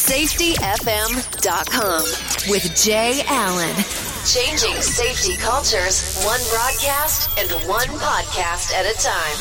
SafetyFM.com with Jay Allen. Changing safety cultures, one broadcast and one podcast at a time.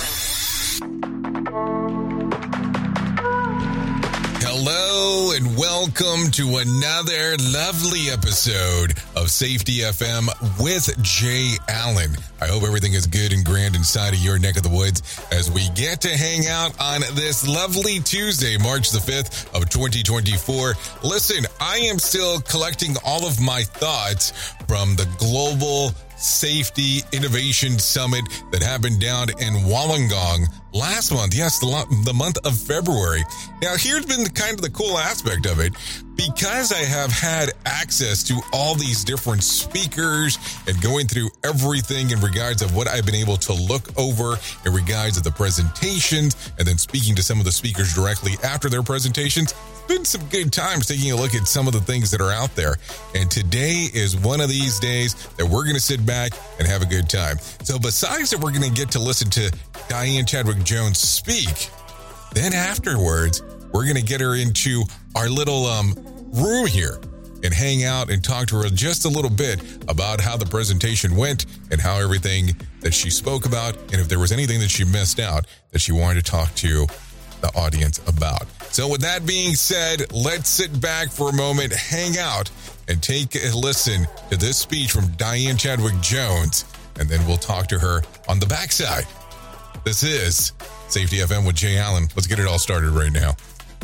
Hello and welcome to another lovely episode of Safety FM with Jay Allen. I hope everything is good and grand inside of your neck of the woods as we get to hang out on this lovely Tuesday, March the 5th of 2024. Listen, I am still collecting all of my thoughts from the Global Safety Innovation Summit that happened down in Wollongong last month. Yes, the month of February. Now, here's been kind of the cool aspect of it. Because I have had access to all these different speakers and going through everything in regards of what I've been able to look over in regards of the presentations and then speaking to some of the speakers directly after their presentations, it's been some good times taking a look at some of the things that are out there. And today is one of these days that we're going to sit back and have a good time. So besides that, we're going to get to listen to Diane Chadwick-Jones speak. Then afterwards, we're going to get her into our little room here and hang out and talk to her just a little bit about how the presentation went and how everything that she spoke about, and if there was anything that she missed out that she wanted to talk to the audience about. So with that being said, let's sit back for a moment, hang out, and take a listen to this speech from Diane Chadwick-Jones, and then we'll talk to her on the backside. This is Safety FM with Jay Allen. Let's get it all started right now.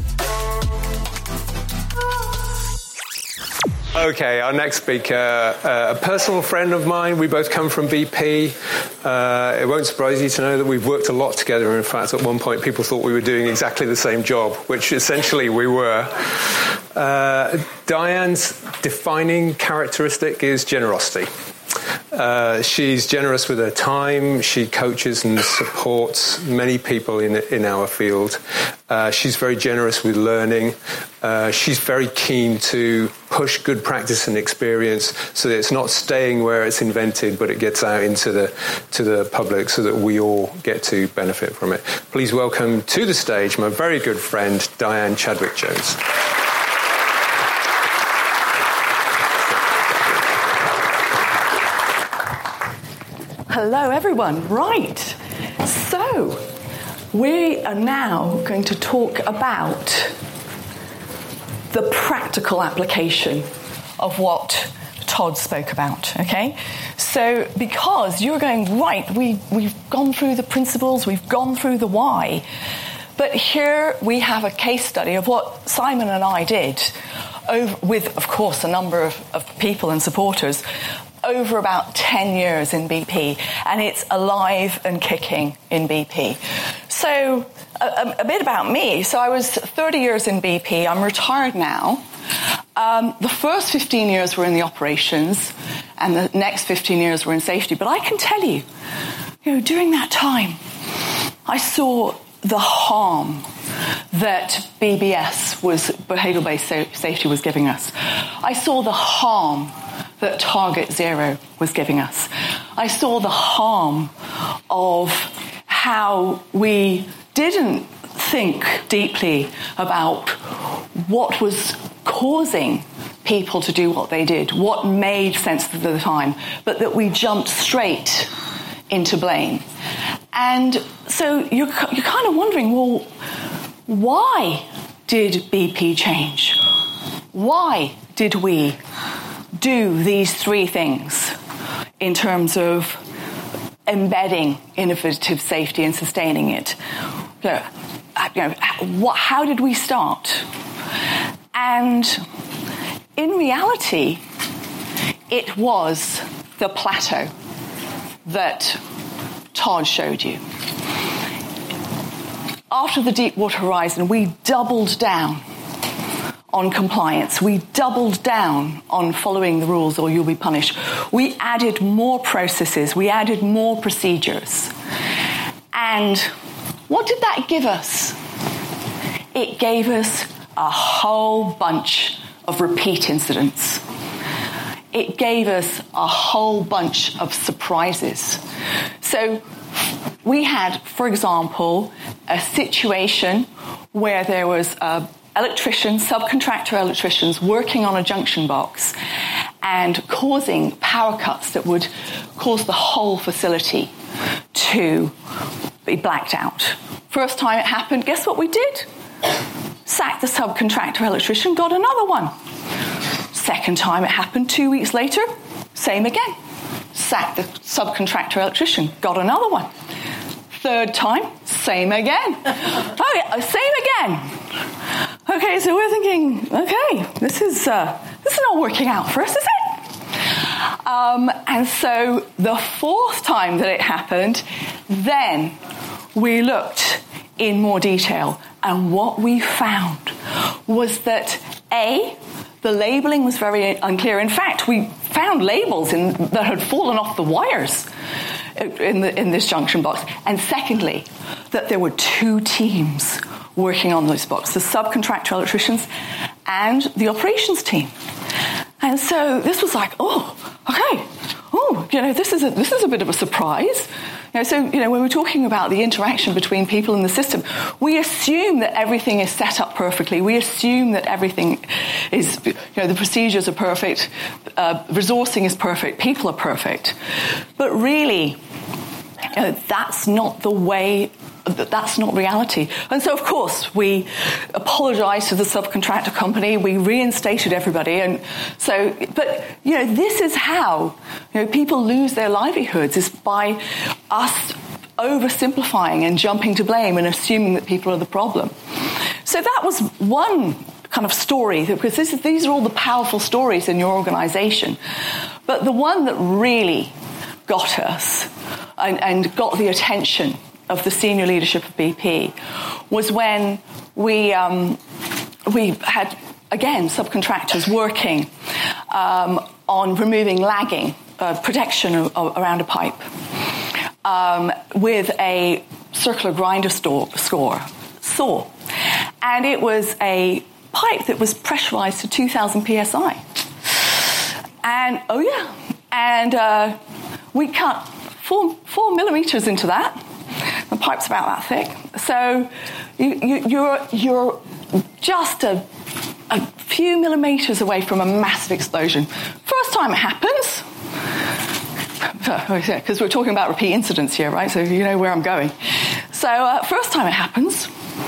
Okay, our next speaker, a personal friend of mine. We both come from BP. It won't surprise you to know that we've worked a lot together. In fact, at one point, people thought we were doing exactly the same job, which essentially we were. Diane's defining characteristic is generosity. She's generous with her time. She coaches and supports many people in our field. She's very generous with learning. She's very keen to push good practice and experience so that it's not staying where it's invented, but it gets out into the public so that we all get to benefit from it. Please welcome to the stage my very good friend, Diane Chadwick-Jones. Hello, everyone. Right. So, we are now going to talk about the practical application of what Todd spoke about, okay? So, because you're going, right, we've gone through the principles, we've gone through the why, but here we have a case study of what Simon and I did with, of course, a number of people and supporters over about 10 years in BP, and it's alive and kicking in BP. So a bit about me. So I was 30 years in BP. I'm retired now. The first 15 years were in the operations, and the next 15 years were in safety. But I can tell you, during that time, I saw the harm that BBS behavioral-based safety was giving us. I saw the harm that Target Zero was giving us. I saw the harm of how we didn't think deeply about what was causing people to do what they did, what made sense at the time, but that we jumped straight into blame. And so you're kind of wondering, well, why did BP change? Why did we do these three things in terms of embedding innovative safety and sustaining it? How did we start? And in reality, it was the plateau that Todd showed you. After the Deepwater Horizon, we doubled down on compliance. We doubled down on following the rules or you'll be punished. We added more processes. We added more procedures. And what did that give us? It gave us a whole bunch of repeat incidents. It gave us a whole bunch of surprises. So we had, for example, a situation where there was a electricians, subcontractor electricians, working on a junction box and causing power cuts that would cause the whole facility to be blacked out. First time it happened, guess what we did? Sacked the subcontractor electrician, got another one. Second time it happened, 2 weeks later, same again. Sacked the subcontractor electrician, got another one. Third time, same again. Oh yeah, same again. Okay, so we're thinking, okay, this is not working out for us, is it? And so the fourth time that it happened, then we looked in more detail, and what we found was that the labeling was very unclear. In fact, we found labels that had fallen off the wires in this junction box. And secondly, that there were two teams working on this box, the subcontractor electricians and the operations team. And so this was like, oh, okay. Oh, this is a bit of a surprise. So when we're talking about the interaction between people in the system, we assume that everything is set up perfectly. We assume that everything is, the procedures are perfect, resourcing is perfect, people are perfect. But really, that's not the way. That's not reality. And so, of course, we apologized to the subcontractor company. We reinstated everybody. And so, but, this is how, people lose their livelihoods, is by us oversimplifying and jumping to blame and assuming that people are the problem. So that was one kind of story, because these are all the powerful stories in your organization. But the one that really got us and got the attention of the senior leadership of BP was when we had, again, subcontractors working on removing lagging protection around a pipe with a circular grinder saw. And it was a pipe that was pressurized to 2,000 psi. And, we cut 4 millimeters into that. The pipe's about that thick. So you're just a few millimeters away from a massive explosion. First time it happens, because we're talking about repeat incidents here, right? So you know where I'm going. So first time it happens,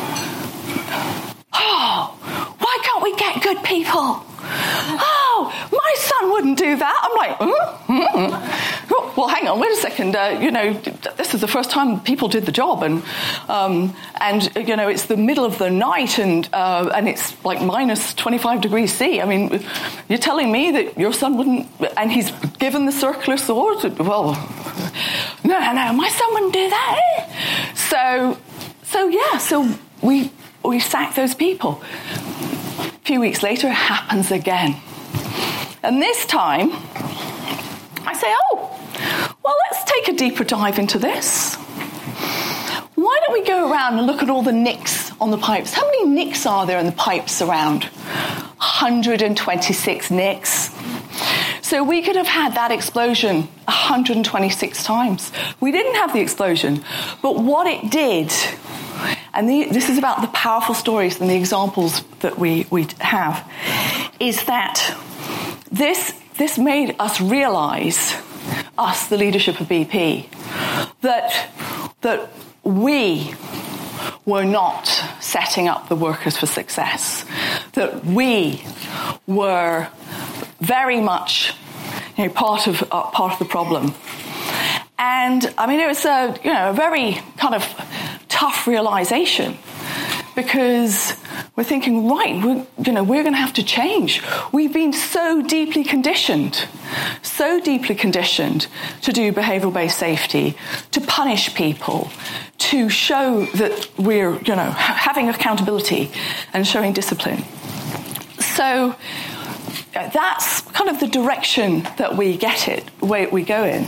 why can't we get good people? Oh, my son wouldn't do that. I'm like, well, hang on, wait a second. This is the first time people did the job, and it's the middle of the night, and it's like minus 25 degrees C. I mean, you're telling me that your son wouldn't, and he's given the circular saw? Well, no, my son wouldn't do that. So we sacked those people. A few weeks later, it happens again. And this time, I say, well, let's take a deeper dive into this. Why don't we go around and look at all the nicks on the pipes? How many nicks are there in the pipes around? 126 nicks. So we could have had that explosion 126 times. We didn't have the explosion, but what it did, and this is about the powerful stories and the examples that we have, is that this made us realize, us, the leadership of BP, that we were not setting up the workers for success, that we were very much part of the problem. And I mean, it was a very kind of tough realization, because we're thinking, right, we're going to have to change. We've been so deeply conditioned to do behavioral-based safety, to punish people, to show that we're, having accountability and showing discipline. So that's kind of the direction that we go in.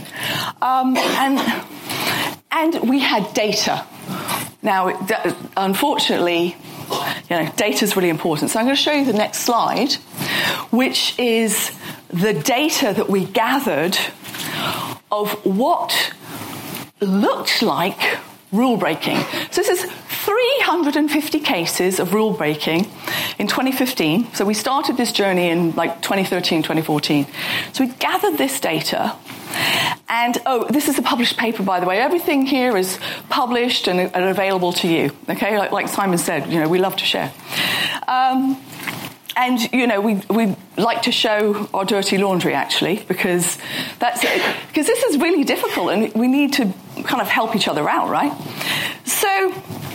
And we had data. Now, unfortunately, data is really important. So I'm going to show you the next slide, which is the data that we gathered of what looked like rule breaking. So this is 350 cases of rule breaking in 2015. So we started this journey in like 2013, 2014. So we gathered this data. And, this is a published paper, by the way. Everything here is published and available to you. Okay, like Simon said, we love to share. And, we like to show our dirty laundry, actually, because this is really difficult and we need to kind of help each other out, right? So,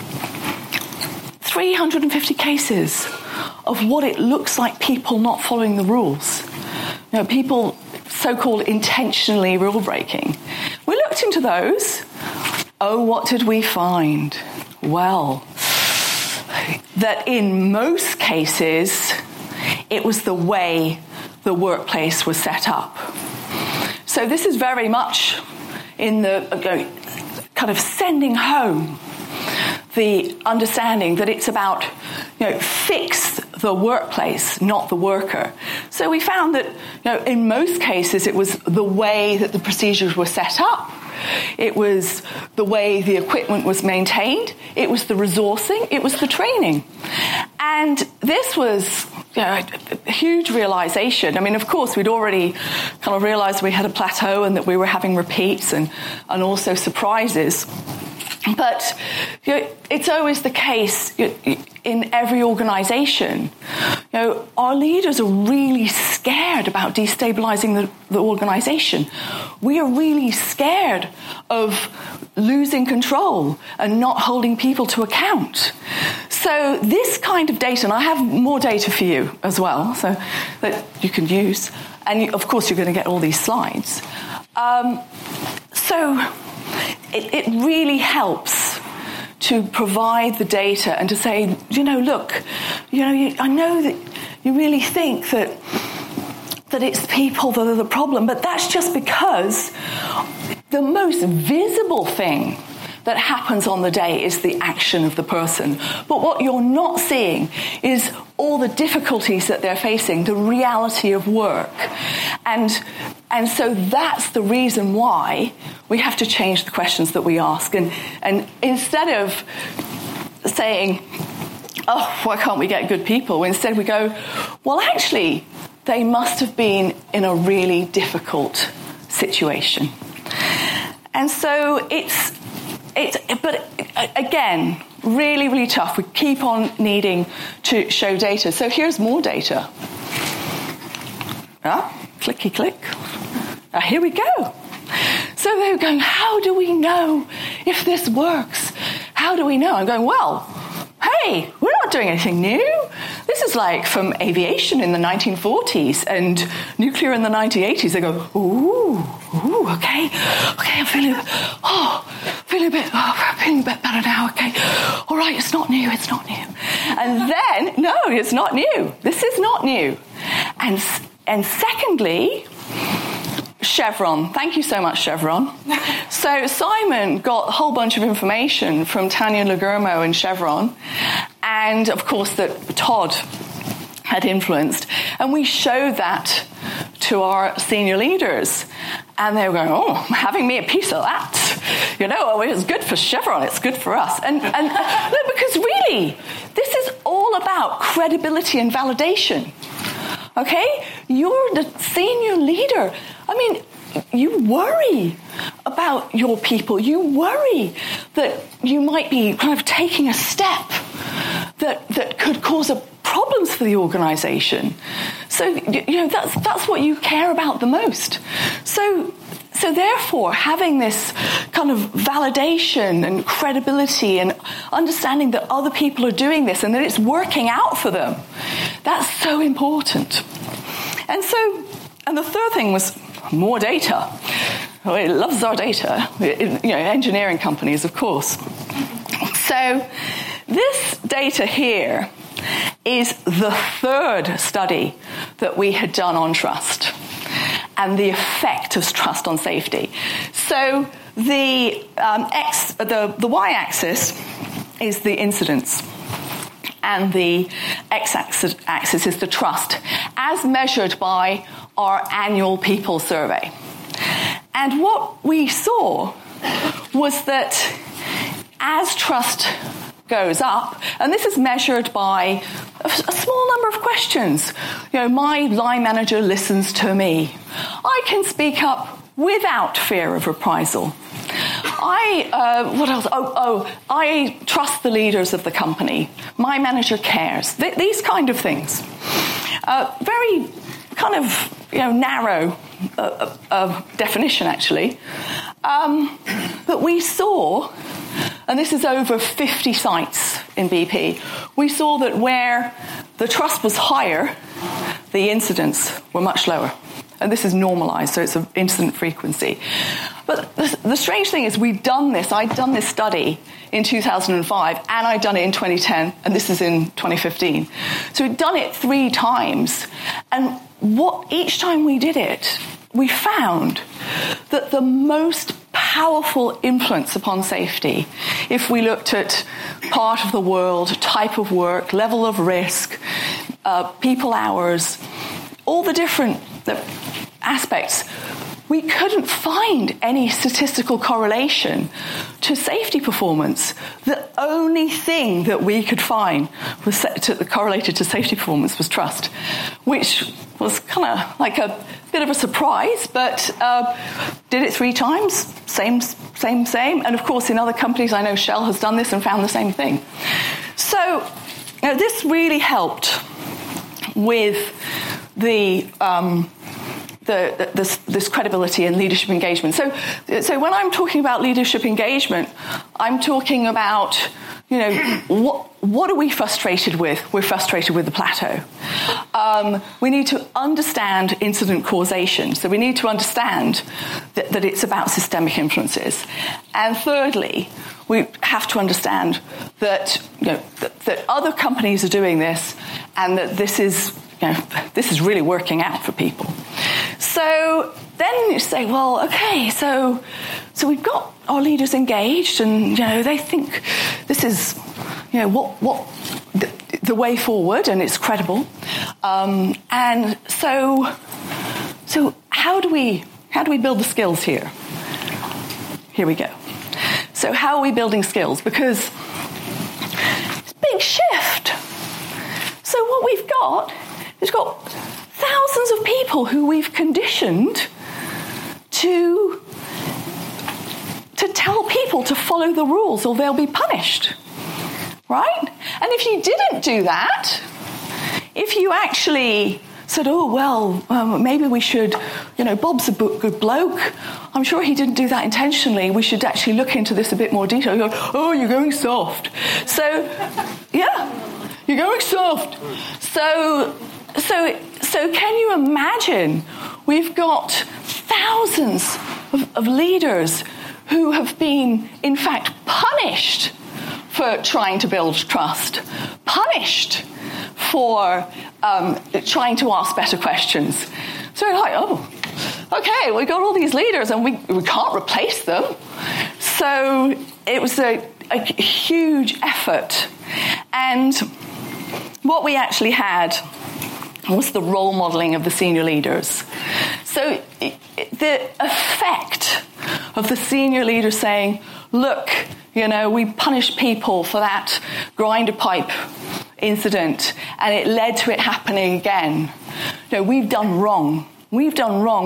350 cases of what it looks like people not following the rules. People so-called intentionally rule breaking. We looked into those. What did we find? Well, that in most cases, it was the way the workplace was set up. So this is very much in the kind of sending home the understanding that it's about, fix the workplace, not the worker. So we found that, in most cases, it was the way that the procedures were set up. It was the way the equipment was maintained. It was the resourcing. It was the training. And this was a huge realization. I mean, of course, we'd already kind of realized we had a plateau and that we were having repeats and also surprises. But it's always the case in every organization. Our leaders are really scared about destabilizing the organization. We are really scared of losing control and not holding people to account. So this kind of data, and I have more data for you as well, so that you can use. And of course, you're going to get all these slides. It really helps to provide the data and to say, look, I know that you really think that it's people that are the problem, but that's just because the most visible thing that happens on the day is the action of the person. But what you're not seeing is all the difficulties that they're facing, the reality of work. And so that's the reason why we have to change the questions that we ask. And instead of saying, why can't we get good people? Instead we go, well, actually, they must have been in a really difficult situation. And so but again, really, really tough. We keep on needing to show data. So here's more data. Clicky click. Here we go. So they were going, how do we know if this works? How do we know? I'm going, well, hey, we're not doing anything new. This is like from aviation in the 1940s and nuclear in the 1980s. They go, okay, I'm feeling a bit better now, okay. All right, it's not new. And then, no, it's not new. This is not new. And secondly, Chevron. Thank you so much, Chevron. So Simon got a whole bunch of information from Tanya Laguermo and Chevron, and of course that Todd had influenced, and we showed that to our senior leaders, and they were going, having me a piece of that. It's good for Chevron, it's good for us. And no, because really, this is all about credibility and validation. Okay? You're the senior leader. I mean, you worry about your people. You worry that you might be kind of taking a step that could cause problems for the organization. So, that's what you care about the most. So therefore, having this kind of validation and credibility and understanding that other people are doing this and that it's working out for them, that's so important. And the third thing was more data. It loves our data. Engineering companies, of course. So this data here is the third study that we had done on trust and the effect of trust on safety. So the y-axis is the incidents, and the x-axis is the trust, as measured by our annual people survey. And what we saw was that as trust goes up, and this is measured by a small number of questions. My line manager listens to me. I can speak up without fear of reprisal. What else? I trust the leaders of the company. My manager cares. These kind of things. Very kind of narrow definition, actually. But we saw, and this is over 50 sites in BP, we saw that where the trust was higher, the incidents were much lower. And this is normalized, so it's an incident frequency. But the strange thing is I'd done this study in 2005, and I'd done it in 2010, and this is in 2015. So we'd done it 3 times. And each time we did it, we found that the most powerful influence upon safety, if we looked at part of the world, type of work, level of risk, people hours, all the different aspects, we couldn't find any statistical correlation to safety performance. The only thing that we could find was correlated to safety performance was trust, which was kind of like a bit of a surprise, but did it 3 times, same. And of course, in other companies, I know Shell has done this and found the same thing. So this really helped with this credibility and leadership engagement. So when I'm talking about leadership engagement, I'm talking about, what are we frustrated with? We're frustrated with the plateau. We need to understand incident causation. So we need to understand that it's about systemic influences. And thirdly, we have to understand that that other companies are doing this, and that this is really working out for people. So then you say, well, okay, so we've got our leaders engaged, and they think this is what the way forward, and it's credible. And so how do we build the skills here? Here we go. So how are we building skills? Because it's a big shift. So what we've got thousands of people who we've conditioned to tell people to follow the rules or they'll be punished, right? And if you didn't do that, if you actually said, maybe we should, Bob's a good bloke, I'm sure he didn't do that intentionally, we should actually look into this a bit more detail. You go, you're going soft. So, yeah, you're going soft. So can you imagine? We've got thousands of leaders who have been, in fact, punished for trying to build trust, punished for trying to ask better questions. So we're like, okay, we got all these leaders and we can't replace them. So it was a huge effort. And what we actually had was the role modeling of the senior leaders. So the effect of the senior leaders saying, look, we punished people for that grinder pipe incident and it led to it happening again. We've done wrong. We've done wrong.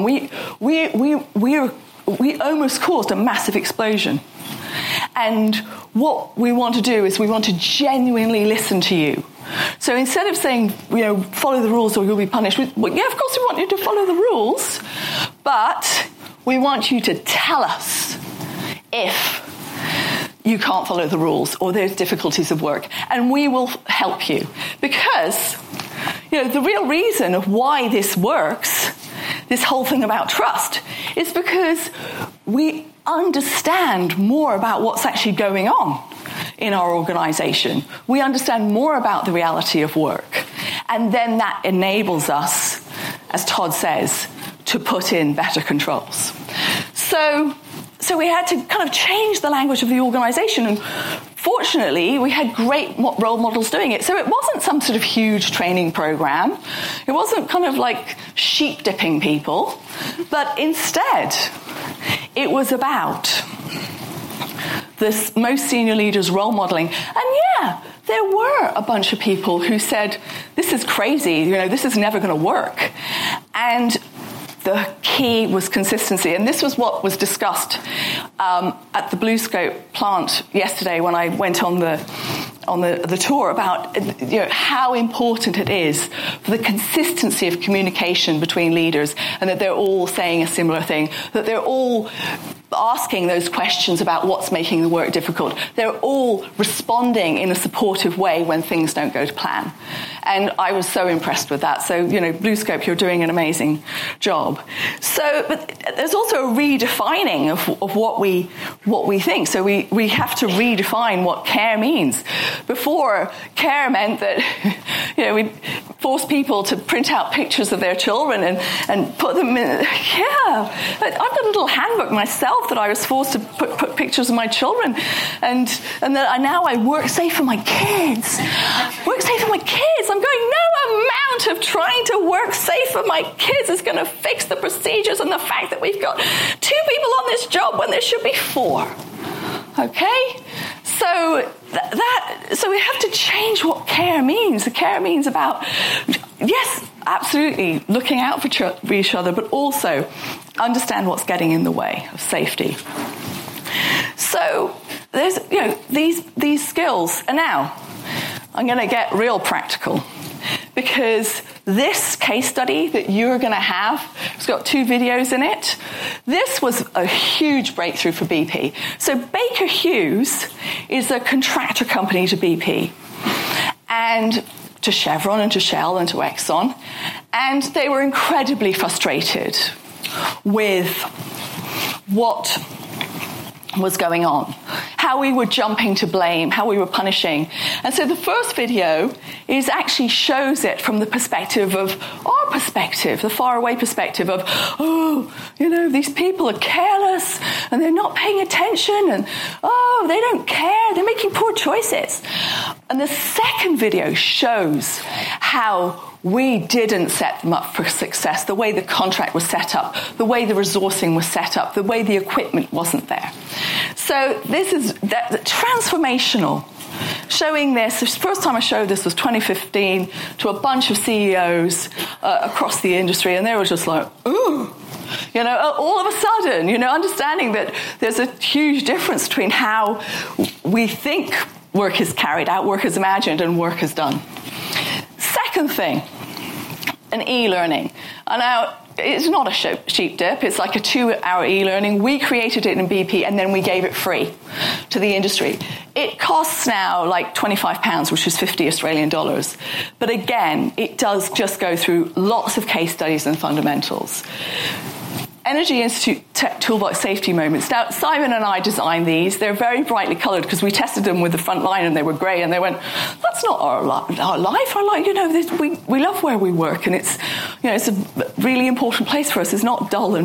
We almost caused a massive explosion. And what we want to do is we want to genuinely listen to you. So instead of saying, follow the rules or you'll be punished, of course we want you to follow the rules, but we want you to tell us if you can't follow the rules or there's difficulties of work, and we will help you. Because, the real reason of why this works, this whole thing about trust, is because we understand more about what's actually going on in our organization. We understand more about the reality of work. And then that enables us, as Todd says, to put in better controls. So we had to kind of change the language of the organization. And fortunately, we had great role models doing it. So it wasn't some sort of huge training program. It wasn't kind of like sheep dipping people. But instead, it was about most senior leaders role modeling. And yeah, there were a bunch of people who said, this is crazy, this is never going to work. And the key was consistency. And this was what was discussed at the BlueScope plant yesterday when I went on the tour about how important it is for the consistency of communication between leaders, and that they're all saying a similar thing, that they're all asking those questions about what's making the work difficult. They're all responding in a supportive way when things don't go to plan. And I was so impressed with that. So, BlueScope, you're doing an amazing job. So, but there's also a redefining of what we think. So we have to redefine what care means. Before, care meant that, we'd force people to print out pictures of their children and put them in. Yeah, I've got a little handbook myself that I was forced to put pictures of my children, and that now I work safe for my kids. Work safe for my kids. I'm going, no amount of trying to work safe for my kids is going to fix the procedures and the fact that we've got 2 people on this job when there should be 4. Okay? So so we have to change what care means. The care means about, yes, absolutely, looking out for each other, but also understand what's getting in the way of safety. So there's, these skills. And now I'm going to get real practical, because this case study that you're going to have, it's got 2 videos in it. This was a huge breakthrough for BP. So Baker Hughes is a contractor company to BP, and to Chevron and to Shell and to Exxon. And they were incredibly frustrated with what was going on, how we were jumping to blame, how we were punishing. And so the first video actually shows it from the perspective of our perspective, the faraway perspective of, these people are careless and they're not paying attention, and they don't care, they're making poor choices. And the second video shows how we didn't set them up for success, the way the contract was set up, the way the resourcing was set up, the way the equipment wasn't there. So this is transformational. Showing this, the first time I showed this was 2015 to a bunch of CEOs across the industry, and they were just like, ooh. All of a sudden, understanding that there's a huge difference between how we think work is carried out, work is imagined, and work is done. Second thing, an e-learning. And now, it's not a sheep dip. It's like a 2-hour e-learning. We created it in BP, and then we gave it free to the industry. It costs now like £25, which is 50 Australian dollars. But again, it does just go through lots of case studies and fundamentals. Energy Institute Toolbox Safety Moments. Now, Simon and I designed these. They're very brightly coloured because we tested them with the front line and they were grey, and they went, that's not our life. We love where we work, and it's a really important place for us. It's not dull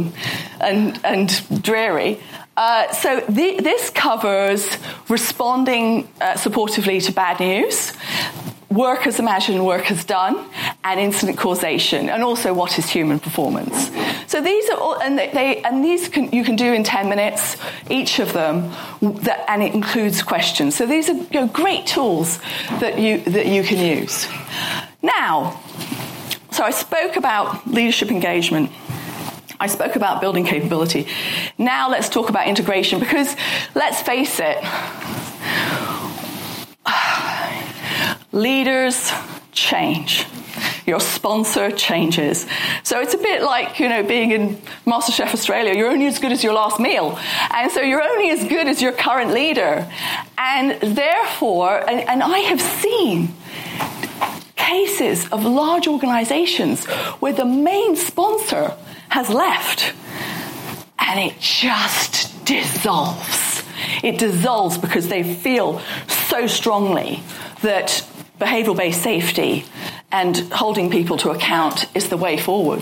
and dreary. So this covers responding supportively to bad news, work as imagined, work as done, and incident causation, and also what is human performance. So these are all, and these you can do in 10 minutes, each of them, and it includes questions. So these are great tools that you can use. Now, so I spoke about leadership engagement. I spoke about building capability. Now let's talk about integration, because let's face it, leaders change. Your sponsor changes. So it's a bit like, being in MasterChef Australia. You're only as good as your last meal. And so you're only as good as your current leader. And therefore, and I have seen cases of large organizations where the main sponsor has left, and it just dissolves. It dissolves because they feel so strongly that behavioral-based safety and holding people to account is the way forward.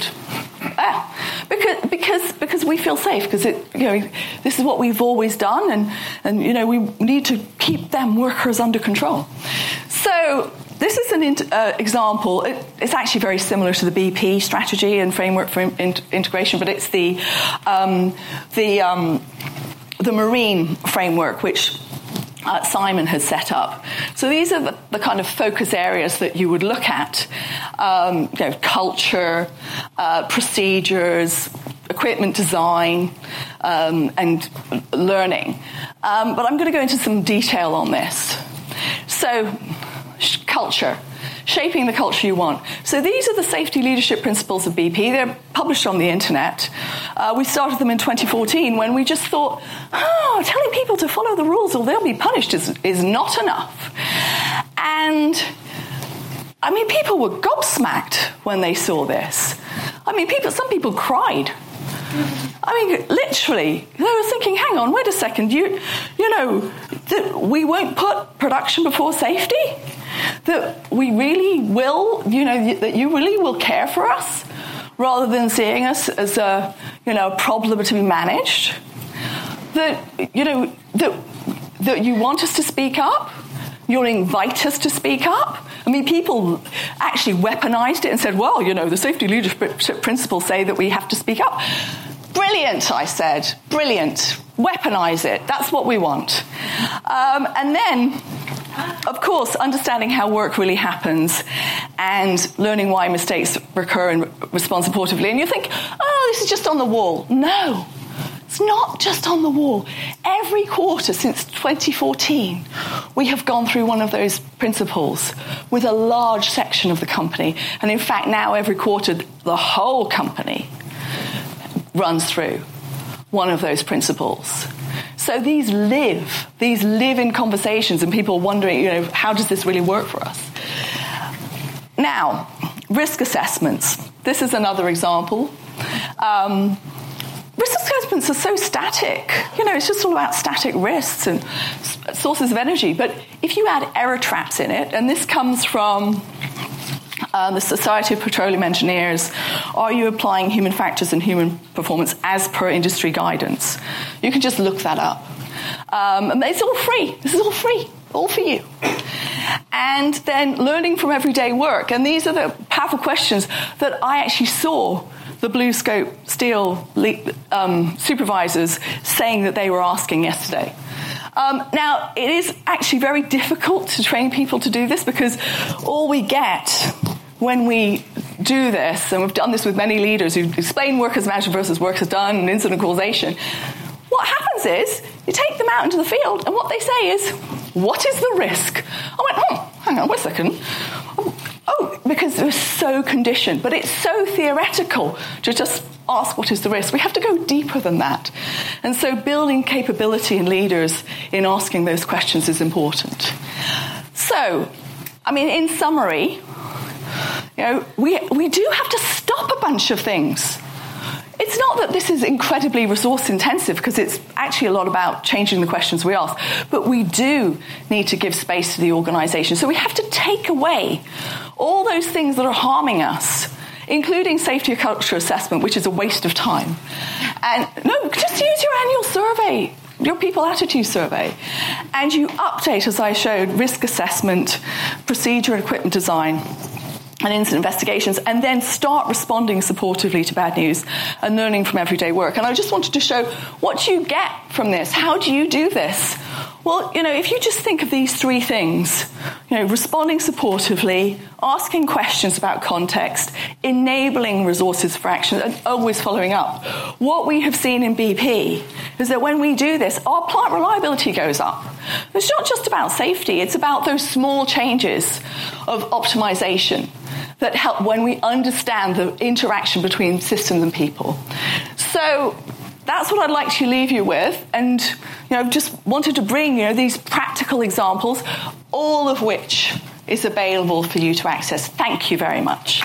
Because we feel safe, because this is what we've always done, and we need to keep them workers under control. So this is an example. It's actually very similar to the BP strategy and framework for integration, but it's the the marine framework, which Simon has set up. So these are the kind of focus areas that you would look at, culture, procedures, equipment design, and learning. But I'm going to go into some detail on this. So, culture. Shaping the culture you want. So these are the safety leadership principles of BP. They're published on the internet. We started them in 2014 when we just thought, telling people to follow the rules or they'll be punished is not enough. And, I mean, people were gobsmacked when they saw this. I mean, some people cried. I mean, literally, they were thinking, hang on, wait a second, you know, that we won't put production before safety? That we really will, that you really will care for us rather than seeing us as a problem to be managed? That you want us to speak up? You'll invite us to speak up? I mean, people actually weaponized it and said, well, the safety leadership principles say that we have to speak up. Brilliant, I said. Brilliant. Weaponize it. That's what we want. And then, of course, understanding how work really happens and learning why mistakes recur and respond supportively. And you think, this is just on the wall. No, it's not just on the wall. Every quarter since 2014, we have gone through one of those principles with a large section of the company. And in fact, now every quarter, the whole company runs through one of those principles. So these live in conversations and people wondering, how does this really work for us? Now, risk assessments. This is another example. Risk assessments are so static. It's just all about static risks and sources of energy. But if you add error traps in it, and this comes from the Society of Petroleum Engineers, are you applying human factors and human performance as per industry guidance? You can just look that up. And it's all free. This is all free, all for you. And then learning from everyday work. And these are the powerful questions that I actually saw the BlueScope Steel supervisors saying that they were asking yesterday. Now, it is actually very difficult to train people to do this because all we get when we do this, and we've done this with many leaders who explain work as management versus work as done and incident causation, what happens is you take them out into the field and what they say is, what is the risk? I went, hang on, wait a second. Because it was so conditioned, but it's so theoretical to just ask what is the risk. We have to go deeper than that. And so building capability in leaders in asking those questions is important. So, I mean, in summary, we do have to stop a bunch of things. It's not that this is incredibly resource intensive because it's actually a lot about changing the questions we ask, but we do need to give space to the organisation. So we have to take away all those things that are harming us, including safety culture assessment, which is a waste of time. And no, just use your annual survey, your people attitude survey, and you update, as I showed, risk assessment, procedure and equipment design, and incident investigations, and then start responding supportively to bad news and learning from everyday work. And I just wanted to show what do you get from this? How do you do this? Well, if you just think of these three things, responding supportively, asking questions about context, enabling resources for action, and always following up. What we have seen in BP is that when we do this, our plant reliability goes up. It's not just about safety, it's about those small changes of optimization that help when we understand the interaction between systems and people. So that's what I'd like to leave you with, and just wanted to bring these practical examples, all of which is available for you to access. Thank you very much.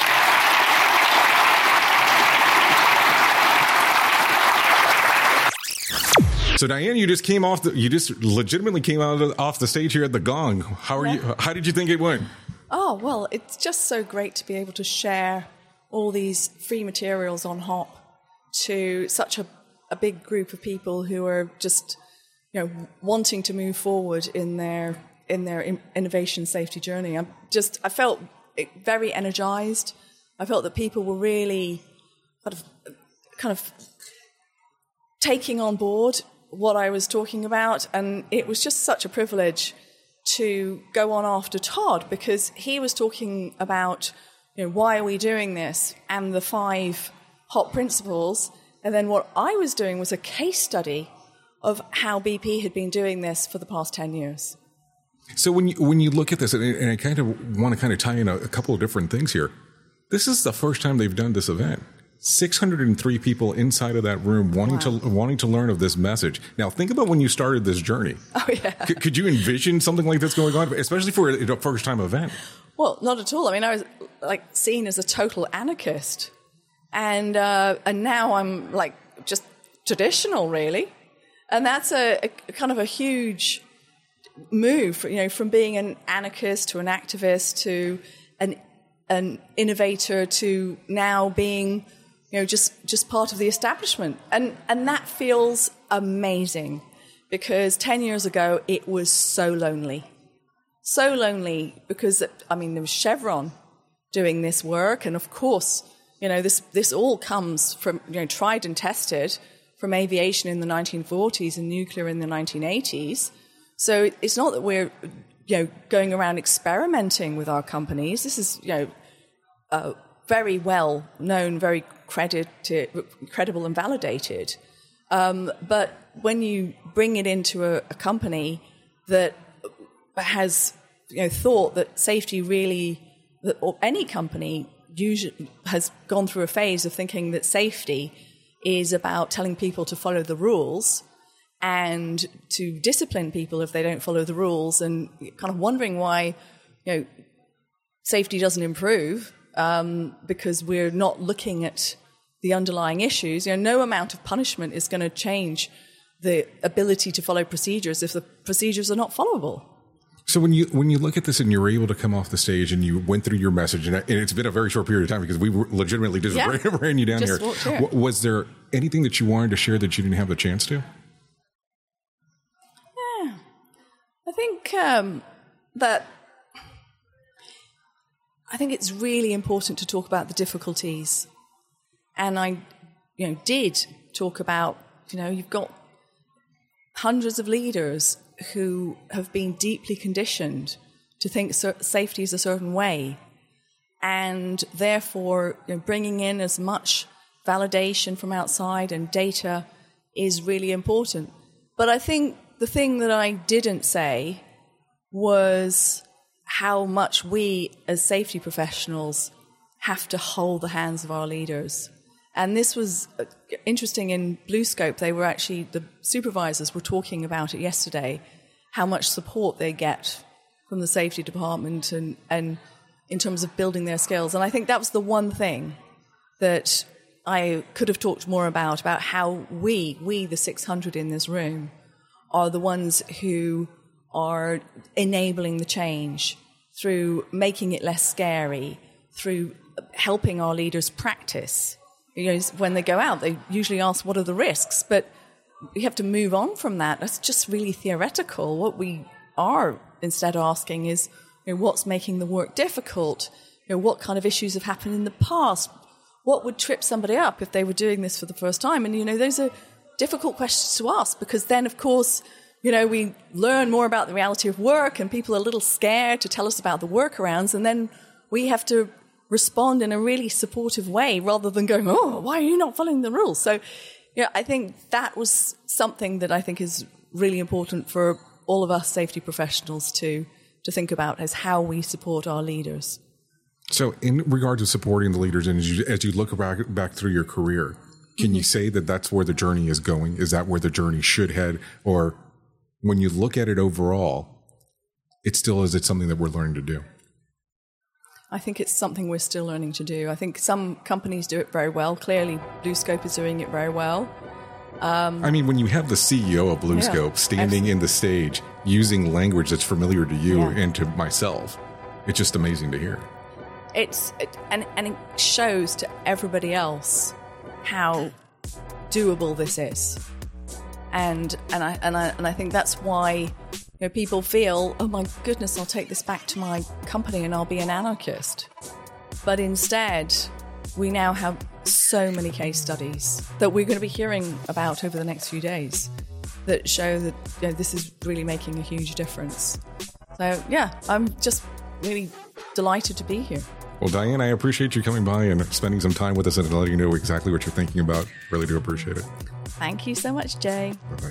So Diane, you just legitimately came off the stage here at the Gong. How are you? How did you think it went? Oh, well, it's just so great to be able to share all these free materials on HOP to such a big group of people who are just, wanting to move forward in their innovation safety journey. I felt very energized. I felt that people were really kind of taking on board what I was talking about, and it was just such a privilege to go on after Todd, because he was talking about, why are we doing this, and the 5 HOP principles, and then what I was doing was a case study of how BP had been doing this for the past 10 years. So when you look at this, and I kind of want to tie in a couple of different things here, this is the first time they've done this event. 603 people inside of that room wanting to learn of this message. Now, think about when you started this journey. Oh, yeah. Could you envision something like this going on, especially for a first-time event? Well, not at all. I mean, I was seen as a total anarchist, and now I'm just traditional, really, and that's a kind of a huge move, from being an anarchist to an activist to an innovator to now being, just part of the establishment. And that feels amazing, because 10 years ago, it was so lonely. So lonely because, there was Chevron doing this work. And of course, this all comes from, tried and tested from aviation in the 1940s and nuclear in the 1980s. So it's not that we're, going around experimenting with our companies. This is, very well known, very credible and validated. But when you bring it into a company that has, thought that safety really, or any company usually has gone through a phase of thinking that safety is about telling people to follow the rules and to discipline people if they don't follow the rules, and kind of wondering why, safety doesn't improve, because we're not looking at the underlying issues. No amount of punishment is going to change the ability to follow procedures if the procedures are not followable. So when you look at this and you're able to come off the stage and you went through your message, and it's been a very short period of time because we legitimately just ran you down here. Was there anything that you wanted to share that you didn't have the chance to? Yeah, I think I think it's really important to talk about the difficulties, and I, did talk about, you've got hundreds of leaders who have been deeply conditioned to think safety is a certain way, and therefore bringing in as much validation from outside and data is really important. But I think the thing that I didn't say was how much we as safety professionals have to hold the hands of our leaders. And this was interesting in BlueScope. The supervisors were talking about it yesterday, how much support they get from the safety department and in terms of building their skills. And I think that was the one thing that I could have talked more about how we, the 600 in this room, are the ones who are enabling the change through making it less scary, through helping our leaders practice. When they go out, they usually ask, what are the risks? But we have to move on from that. That's just really theoretical. What we are instead asking is, what's making the work difficult? What kind of issues have happened in the past? What would trip somebody up if they were doing this for the first time? And, those are difficult questions to ask, because then, of course, we learn more about the reality of work, and people are a little scared to tell us about the workarounds, and then we have to respond in a really supportive way rather than going, oh, why are you not following the rules? So, I think that was something that I think is really important for all of us safety professionals to think about, as how we support our leaders. So in regard to supporting the leaders, and as you look back through your career, can you say that that's where the journey is going? Is that where the journey should head? Or when you look at it overall, is it something that we're learning to do? I think it's something we're still learning to do. I think some companies do it very well. Clearly, BlueScope is doing it very well. When you have the CEO of BlueScope standing in the stage using language that's familiar to you and to myself, it's just amazing to hear. And it shows to everybody else how doable this is, and I think that's why people feel, oh my goodness, I'll take this back to my company and I'll be an anarchist. But instead, we now have so many case studies that we're going to be hearing about over the next few days, that show that this is really making a huge difference. So, yeah, I'm just really delighted to be here. Well, Diane, I appreciate you coming by and spending some time with us and letting you know exactly what you're thinking about. Really do appreciate it. Thank you so much, Jay. Bye-bye.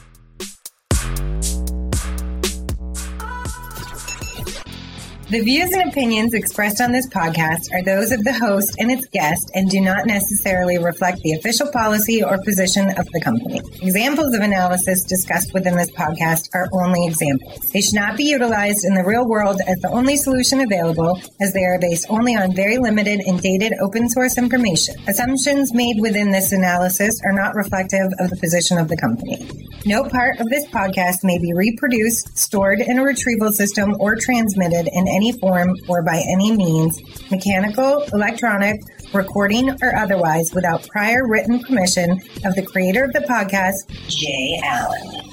The views and opinions expressed on this podcast are those of the host and its guest and do not necessarily reflect the official policy or position of the company. Examples of analysis discussed within this podcast are only examples. They should not be utilized in the real world as the only solution available, as they are based only on very limited and dated open source information. Assumptions made within this analysis are not reflective of the position of the company. No part of this podcast may be reproduced, stored in a retrieval system, or transmitted in any form or by any means, mechanical, electronic, recording, or otherwise, without prior written permission of the creator of the podcast, Jay Allen.